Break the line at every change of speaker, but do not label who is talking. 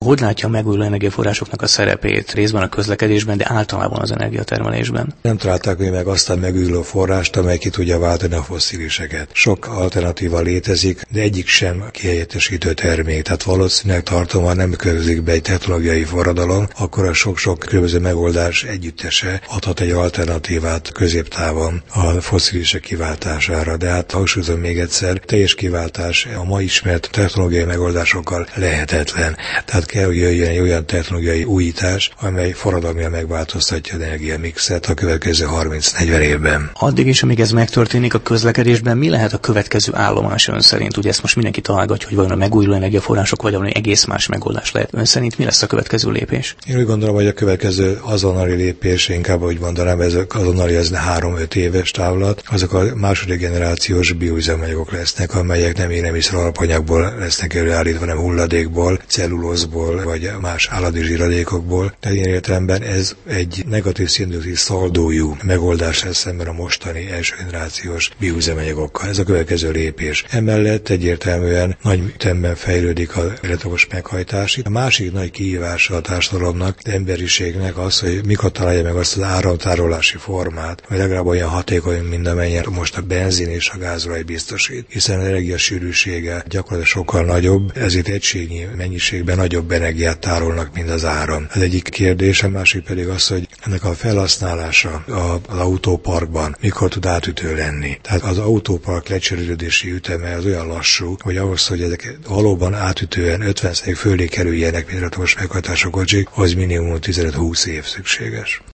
Hogy látja a megújuló energiaforrásoknak a szerepét részben a közlekedésben, de általában az energiatermelésben?
Nem találták még meg azt a megújuló forrást, amely ki tudja váltani a fossziliseket. Sok alternatíva létezik, de egyik sem kihelyettesítő termék. Tehát valószínűleg tartom, ha nem következik be egy technológiai forradalom, akkor a sok-sok különböző megoldás együttese adhat egy alternatívát középtávon a fosszilisek kiváltására. De hát hangsúlyozom még egyszer, teljes kiváltás a ma ismert technológiai megoldásokkal lehetetlen. Tehát kell, hogy jöjjön egy olyan technológiai újítás, amely forradalmian megváltoztatja az energiamixet a következő 30-40 évben.
Addig is, amíg ez megtörténik a közlekedésben, mi lehet a következő állomás ön szerint? Ugye ezt most mindenki találgatja, hogy vajon a megújuló energiaforrások, vagy valami egész más megoldás lehet. Ön szerint mi lesz a következő lépés?
Én úgy gondolom, hogy a következő azonnali lépés, inkább úgy mondanám, ezek azonnali, ez 3-5 éves távlat, azok a második generációs bioüzemanyagok lesznek, amelyek nem élelmiszer alapanyagból lesznek előállítva, hanem hulladékból, cellulózból, vagy más állati zsíradékokból. Tehát ilyen értelemben ez egy negatív széndioxid szaldójú megoldás lesz szemben a mostani első generációs bioüzemanyagokkal. Ez a következő lépés. Emellett egyértelműen nagy ütemben fejlődik a elektromos meghajtás. A másik nagy kihívása a társadalomnak, az emberiségnek az, hogy mikor találja meg azt az áramtárolási formát, vagy legalább olyan hatékony, mint amennyire most a benzin és a gázolaj biztosít. Hiszen az energia sűrűsége gyakorlatilag sokkal nagyobb, ezért egységnyi mennyiségben nagyobb energiát tárolnak, mint az áram. Az egyik kérdés, a másik pedig az, hogy ennek a felhasználása az autóparkban mikor tud átütő lenni. Tehát az autópark lecserélődési üteme az olyan lassú, hogy ahhoz, hogy ezek valóban átütően 50% fölé kerüljenek, mint elektromos meghajtású kocsik, az minimum 15-20 év szükséges.